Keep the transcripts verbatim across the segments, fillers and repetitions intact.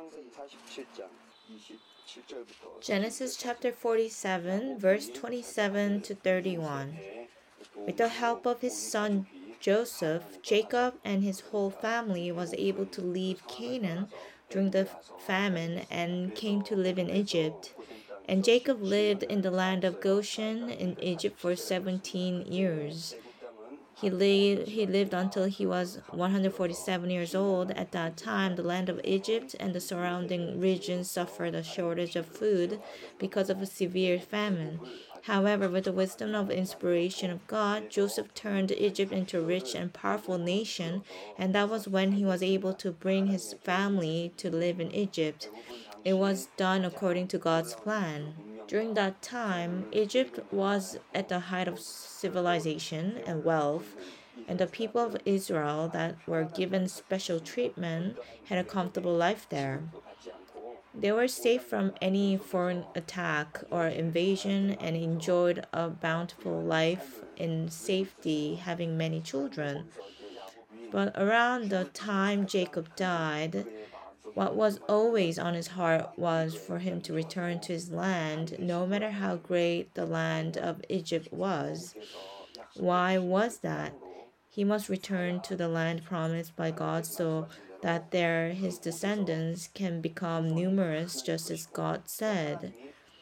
Genesis chapter forty-seven, verse twenty-seven to thirty-one. With the help of his son Joseph, Jacob and his whole family was able to leave Canaan during the famine and came to live in Egypt. And Jacob lived in the land of Goshen in Egypt for seventeen years. He, lay, he lived until he was one hundred forty-seven years old. At that time, the land of Egypt and the surrounding regions suffered a shortage of food because of a severe famine. However, with the wisdom of inspiration of God, Joseph turned Egypt into a rich and powerful nation, and that was when he was able to bring his family to live in Egypt. It was done according to God's plan. During that time, Egypt was at the height of civilization and wealth, and the people of Israel that were given special treatment had a comfortable life there. They were safe from any foreign attack or invasion and enjoyed a bountiful life in safety, having many children. But around the time Jacob died, what was always on his heart was for him to return to his land, no matter how great the land of Egypt was. Why was that? He must return to the land promised by God so that there his descendants can become numerous, just as God said.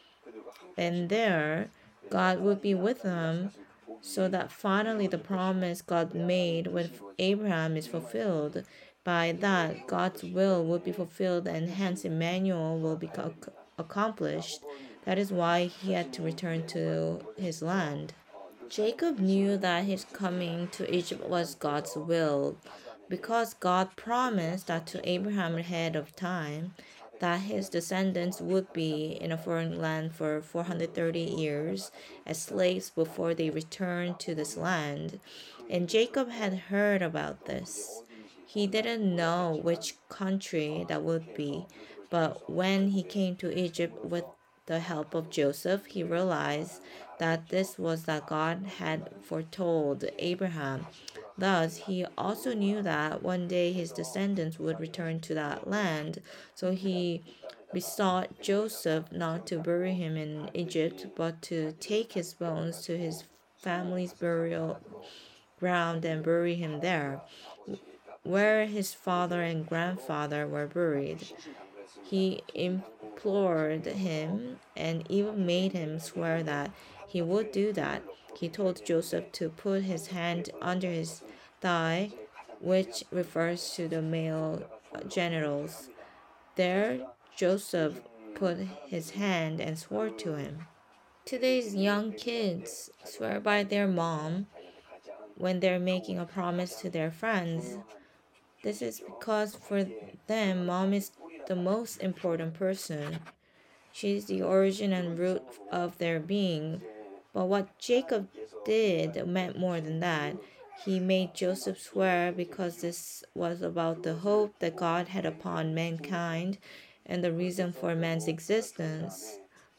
And there, God would be with them, so that finally the promise God made with Abraham is fulfilled. By that, God's will will be fulfilled, and hence Emmanuel will be accomplished. That is why he had to return to his land. Jacob knew that his coming to Egypt was God's will, because God promised that to Abraham ahead of time that his descendants would be in a foreign land for four hundred thirty years as slaves before they returned to this land. And Jacob had heard about this. He didn't know which country that would be, but when he came to Egypt with the help of Joseph, he realized that this was that God had foretold Abraham. Thus, he also knew that one day his descendants would return to that land, so he besought Joseph not to bury him in Egypt, but to take his bones to his family's burial ground and bury him there, where his father and grandfather were buried. He implored him and even made him swear that he would do that. He told Joseph to put his hand under his thigh, which refers to the male genitals. There, Joseph put his hand and swore to him. Today's young kids swear by their mom when they're making a promise to their friends. This is because for them, mom is the most important person. She is the origin and root of their being. But what Jacob did meant more than that. He made Joseph swear because this was about the hope that God had upon mankind and the reason for man's existence.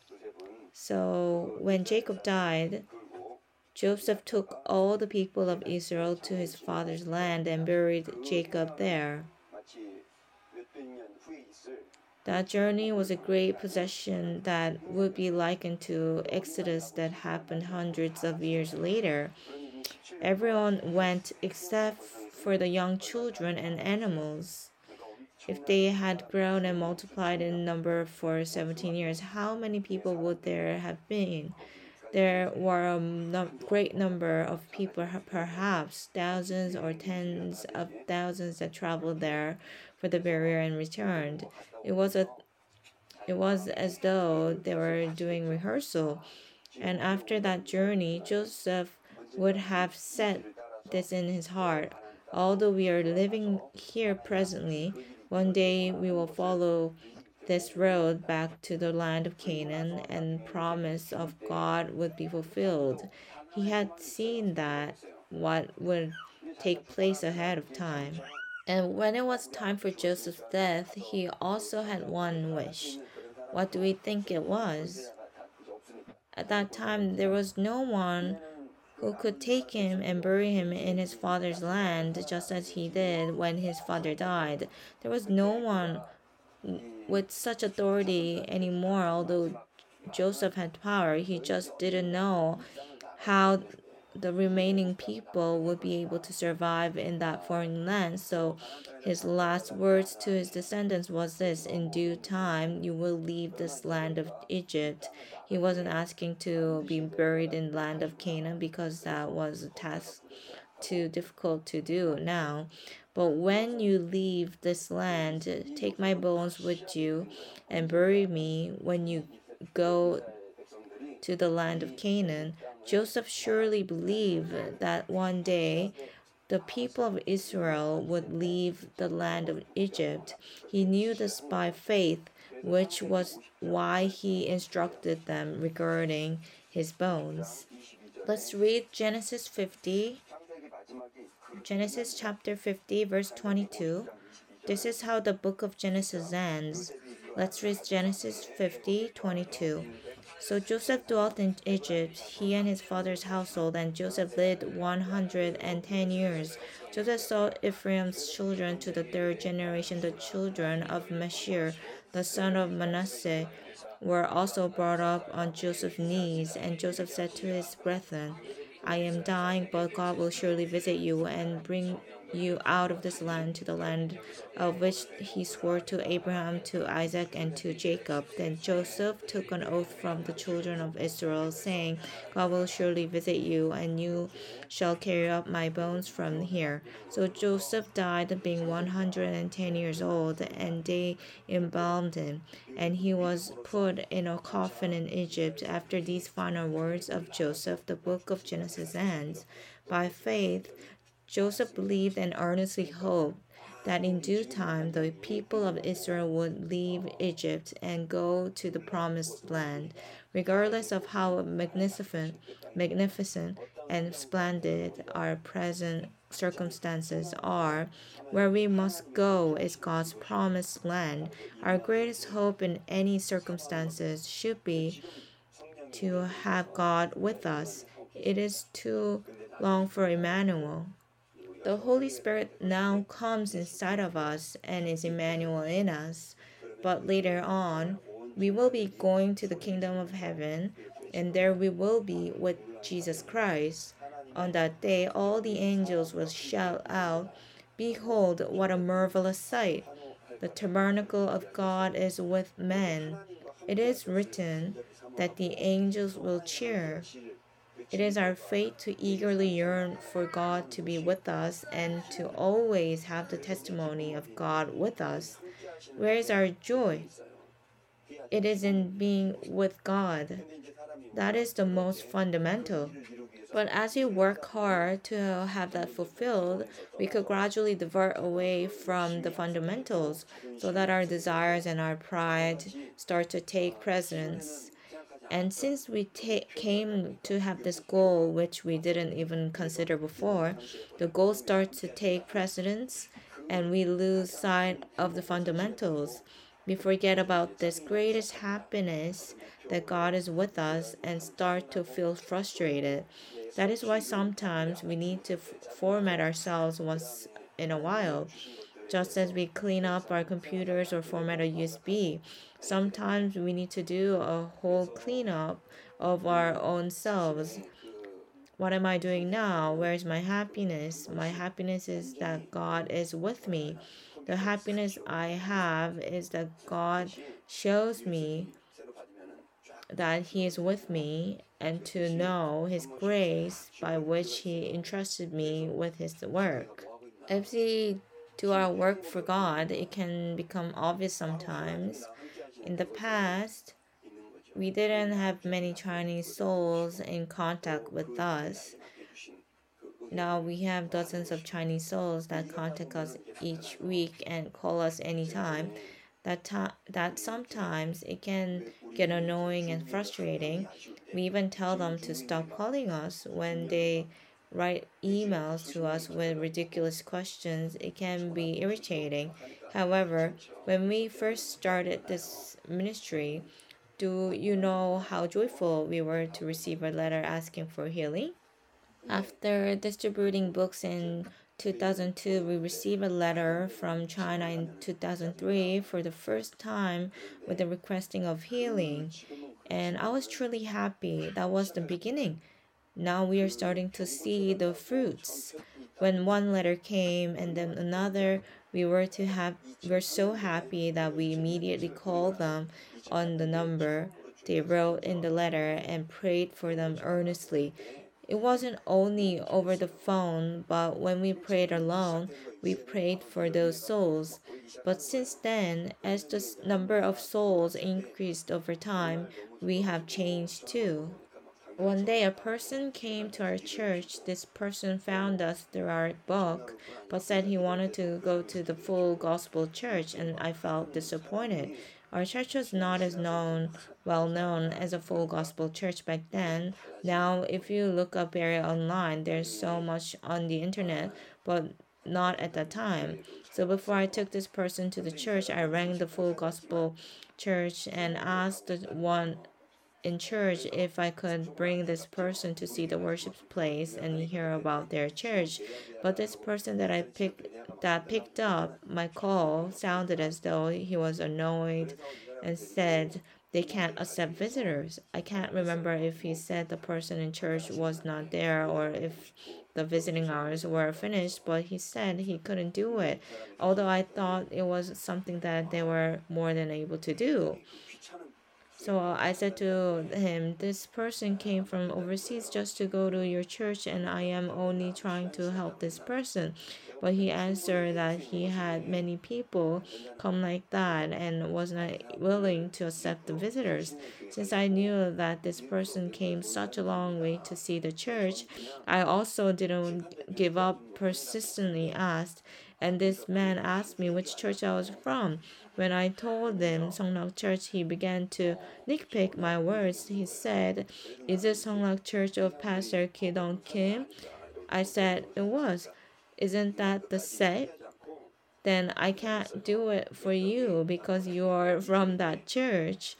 So when Jacob died, Joseph took all the people of Israel to his father's land and buried Jacob there. That journey was a great possession that would be likened to Exodus that happened hundreds of years later. Everyone went except for the young children and animals. If they had grown and multiplied in number for seventeen years, how many people would there have been? There were a no- great number of people, perhaps thousands or tens of thousands, that traveled there for the burial and returned. It was a, it was as though they were doing rehearsal. And after that journey, Joseph would have set this in his heart. Although we are living here presently, one day we will follow this road back to the land of Canaan, and promise of God would be fulfilled. He had seen that what would take place ahead of time. And when it was time for Joseph's death, he also had one wish. What do we think it was? At that time, there was no one who could take him and bury him in his father's land, just as he did when his father died. There was no one with such authority anymore. Although Joseph had power, he just didn't know how the remaining people would be able to survive in that foreign land. So his last words to his descendants was this: in due time you will leave this land of Egypt. He wasn't asking to be buried in the land of Canaan, because that was a task too difficult to do now. But when you leave this land, take my bones with you and bury me when you go to the land of Canaan. Joseph surely believed that one day the people of Israel would leave the land of Egypt. He knew this by faith, which was why he instructed them regarding his bones. Let's read Genesis fifty. Genesis chapter fifty, verse twenty-two. This is how the book of Genesis ends. Let's read Genesis fifty, twenty-two. So Joseph dwelt in Egypt, he and his father's household, and Joseph lived one hundred and ten years. Joseph saw Ephraim's children to the third generation. The children of Mashir, the son of Manasseh, were also brought up on Joseph's knees. And Joseph said to his brethren, I am dying, but God will surely visit you and bring you out of this land to the land of which he swore to Abraham, to Isaac, and to Jacob. Then Joseph took an oath from the children of Israel, saying, God will surely visit you, and you shall carry up my bones from here. So Joseph died, being one hundred and ten years old, and they embalmed him, and he was put in a coffin in Egypt. After these final words of Joseph, the book of Genesis ends. By faith, Joseph believed and earnestly hoped that in due time the people of Israel would leave Egypt and go to the promised land. Regardless of how magnificent, magnificent and splendid our present circumstances are, where we must go is God's promised land. Our greatest hope in any circumstances should be to have God with us. It is too long for Emmanuel. The Holy Spirit now comes inside of us and is Emmanuel in us. But later on, we will be going to the kingdom of heaven, and there we will be with Jesus Christ. On that day, all the angels will shout out, Behold, what a marvelous sight! The tabernacle of God is with men. It is written that the angels will cheer. It is our fate to eagerly yearn for God to be with us and to always have the testimony of God with us. Where is our joy? It is in being with God. That is the most fundamental. But as we work hard to have that fulfilled, we could gradually divert away from the fundamentals so that our desires and our pride start to take precedence. And since we ta- came to have this goal, which we didn't even consider before, the goal starts to take precedence and we lose sight of the fundamentals. We forget about this greatest happiness that God is with us and start to feel frustrated. That is why sometimes we need to f- format ourselves once in a while. Just as we clean up our computers or format a U S B, sometimes we need to do a whole cleanup of our own selves. What am I doing now? Where is my happiness? My happiness is that God is with me. The happiness I have is that God shows me that He is with me, and to know His grace by which He entrusted me with His work. If we do our work for God, it can become obvious sometimes. In the past, we didn't have many Chinese souls in contact with us. Now we have dozens of Chinese souls that contact us each week and call us anytime. That, ta- that sometimes it can get annoying and frustrating. We even tell them to stop calling us when they write emails to us with ridiculous questions. It can be irritating. However, when we first started this ministry, do you know how joyful we were to receive a letter asking for healing? After distributing books in two thousand two, we received a letter from China in two thousand three for the first time with the requesting of healing. And I was truly happy. That was the beginning. Now we are starting to see the fruits. When one letter came and then another, we were to have we we're so happy that we immediately called them on the number they wrote in the letter and prayed for them earnestly. It wasn't only over the phone, but when we prayed alone, we prayed for those souls. But since then, as the s- number of souls increased over time, we have changed too. One day, a person came to our church. This person found us through our book, but said he wanted to go to the full gospel church, and I felt disappointed. Our church was not as known, well known as a full gospel church back then. Now, if you look up area online, there's so much on the internet, but not at that time. So before I took this person to the church, I rang the full gospel church and asked the one in church if I could bring this person to see the worship place and hear about their church. But this person that I picked that picked up my call sounded as though he was annoyed and said they can't accept visitors. I can't remember if he said the person in church was not there or if the visiting hours were finished, but he said he couldn't do it, although I thought it was something that they were more than able to do. So I said to him, this person came from overseas just to go to your church, and I am only trying to help this person. But he answered that he had many people come like that and was not willing to accept the visitors. Since I knew that this person came such a long way to see the church, I also didn't give up, persistently asked. And this man asked me which church I was from. When I told him Songlak Church, he began to nitpick my words. He said, "Is it Songlak Church of Pastor Kidong Kim?" I said, "It was." "Isn't that the set?" "Then I can't do it for you because you're from that church."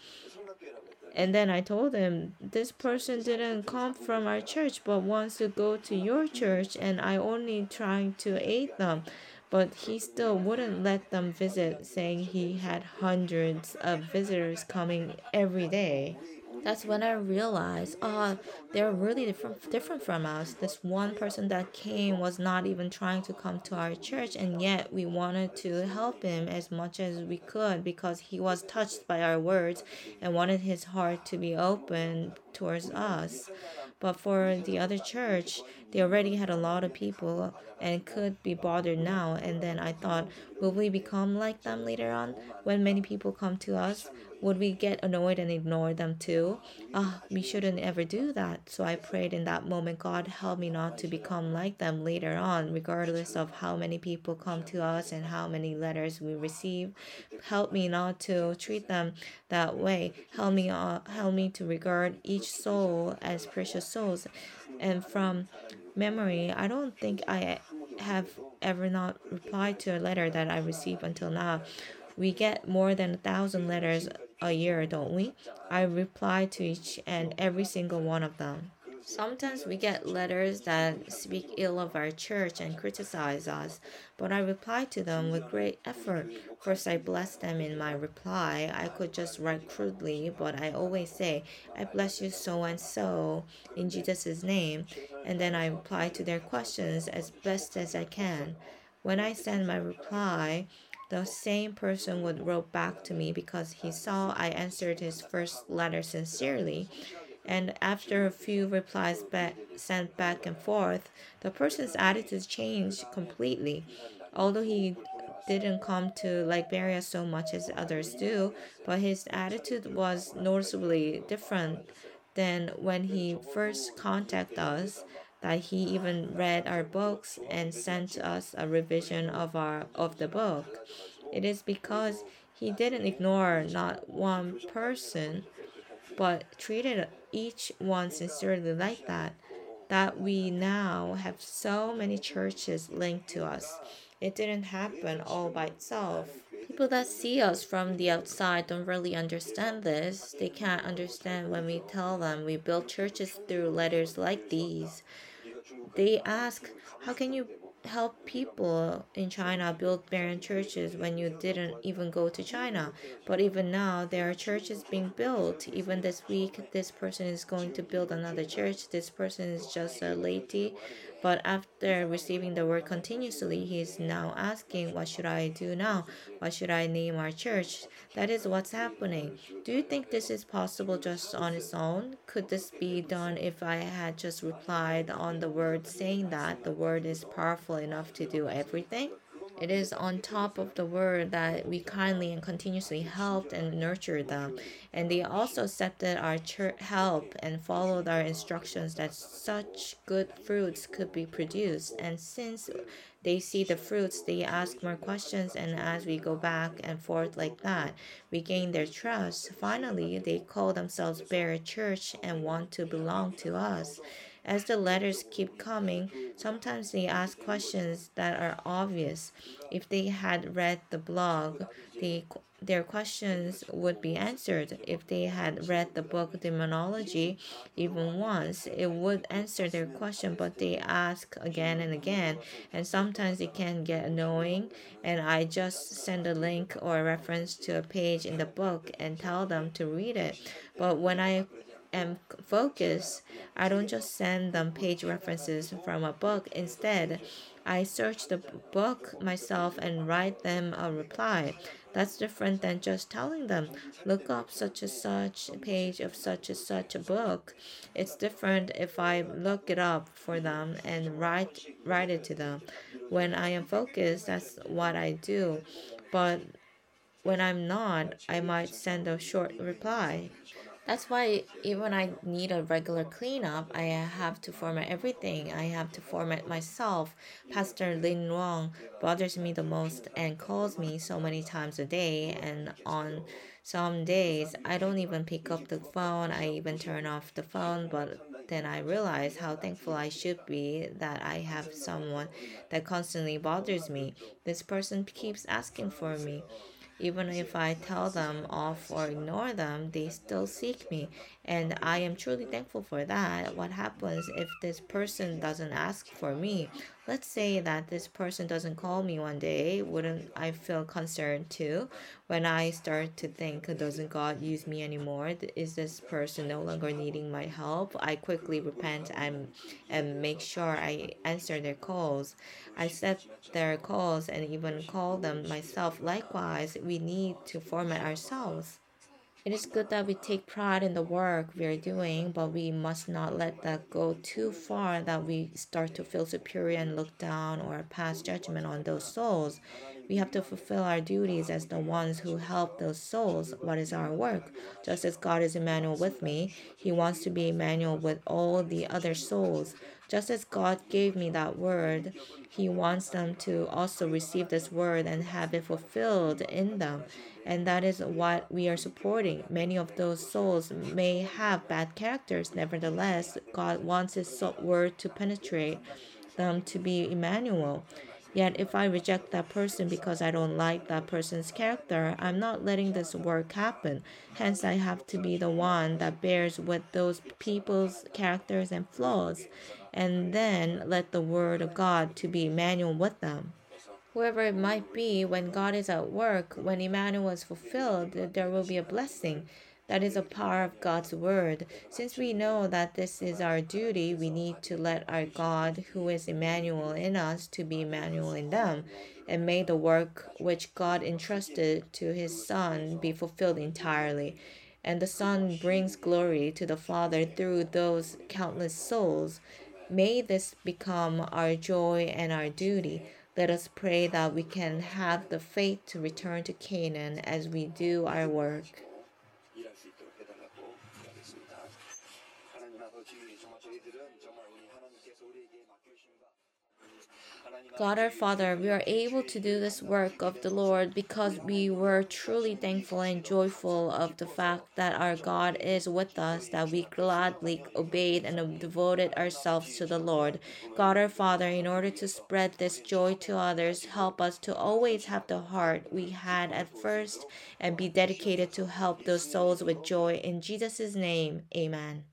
And then I told him, this person didn't come from our church but wants to go to your church, and I only trying to aid them. But he still wouldn't let them visit, saying he had hundreds of visitors coming every day. That's when I realized, oh, they're really different, different from us. This one person that came was not even trying to come to our church, and yet we wanted to help him as much as we could because he was touched by our words and wanted his heart to be open towards us. But for the other church, they already had a lot of people and could be bothered now. And then I thought, will we become like them later on when many people come to us? Would we get annoyed and ignore them too? Ah, we shouldn't ever do that. So I prayed in that moment, God, help me not to become like them later on, regardless of how many people come to us and how many letters we receive. Help me not to treat them that way. Help me, uh, help me to regard each soul as precious souls. And from memory, I don't think I have ever not replied to a letter that I received until now. We get more than a thousand letters a year, don't we? I reply to each and every single one of them. Sometimes we get letters that speak ill of our church and criticize us, but I reply to them with great effort. First, I bless them in my reply. I could just write crudely, but I always say, I bless you so and so in Jesus' name, and then I reply to their questions as best as I can. When I send my reply, the same person would wrote back to me because he saw I answered his first letter sincerely. And after a few replies back, sent back and forth, the person's attitude changed completely. Although he didn't come to Liberia so much as others do, but his attitude was noticeably different than when he first contacted us. That he even read our books and sent us a revision of our of the book. It is because he didn't ignore not one person but treated each one sincerely like that, that we now have so many churches linked to us. It didn't happen all by itself. People that see us from the outside don't really understand this. They can't understand when we tell them we build churches through letters like these. They ask, how can you help people in China build Berean churches when you didn't even go to China. But even now, there are churches being built. Even this week, this person is going to build another church. This person is just a laity. But after receiving the word continuously, he is now asking, what should I do now? What should I name our church? That is what's happening. Do you think this is possible just on its own? Could this be done if I had just replied on the word saying that the word is powerful enough to do everything? It is on top of the word that we kindly and continuously helped and nurtured them. And they also accepted our help and followed our instructions that such good fruits could be produced. And since they see the fruits, they ask more questions. And as we go back and forth like that, we gain their trust. Finally, they call themselves Berean Church and want to belong to us. As the letters keep coming, sometimes they ask questions that are obvious. If they had read the blog, they, their questions would be answered. If they had read the book Demonology even once, it would answer their question, but they ask again and again, and sometimes it can get annoying, and I just send a link or a reference to a page in the book and tell them to read it. But when I am focused, I don't just send them page references from a book. Instead, I search the book myself and write them a reply. That's different than just telling them, look up such and such page of such and such a book. It's different if I look it up for them and write write it to them. When I am focused, that's what I do. But when I'm not, I might send a short reply. That's why even when I need a regular cleanup, I have to format everything. I have to format myself. Pastor Lin Wong bothers me the most and calls me so many times a day. And on some days, I don't even pick up the phone. I even turn off the phone. But then I realize how thankful I should be that I have someone that constantly bothers me. This person keeps asking for me. Even if I tell them off or ignore them, they still seek me. And I am truly thankful for that. What happens if this person doesn't ask for me? Let's say that this person doesn't call me one day. Wouldn't I feel concerned too? When I start to think, doesn't God use me anymore? Is this person no longer needing my help? I quickly repent and, and make sure I answer their calls. I set their calls and even call them myself. Likewise, we need to format ourselves. It is good that we take pride in the work we are doing, but we must not let that go too far that we start to feel superior and look down or pass judgment on those souls. We have to fulfill our duties as the ones who help those souls. What is our work? Just as God is Emmanuel with me, He wants to be Emmanuel with all the other souls. Just as God gave me that word, He wants them to also receive this word and have it fulfilled in them. And that is what we are supporting. Many of those souls may have bad characters. Nevertheless, God wants His word to penetrate them to be Emmanuel. Yet, if I reject that person because I don't like that person's character, I'm not letting this work happen. Hence, I have to be the one that bears with those people's characters and flaws, and then let the word of God to be Emmanuel with them. Whoever it might be, when God is at work, when Emmanuel is fulfilled, there will be a blessing. That is a power of God's word. Since we know that this is our duty, we need to let our God, who is Emmanuel in us, to be Emmanuel in them, and may the work which God entrusted to His Son be fulfilled entirely. And the Son brings glory to the Father through those countless souls. May this become our joy and our duty. Let us pray that we can have the faith to return to Canaan as we do our work. God our Father, we are able to do this work of the Lord because we were truly thankful and joyful of the fact that our God is with us, that we gladly obeyed and devoted ourselves to the Lord. God our Father, in order to spread this joy to others, help us to always have the heart we had at first and be dedicated to help those souls with joy. In Jesus' name, amen.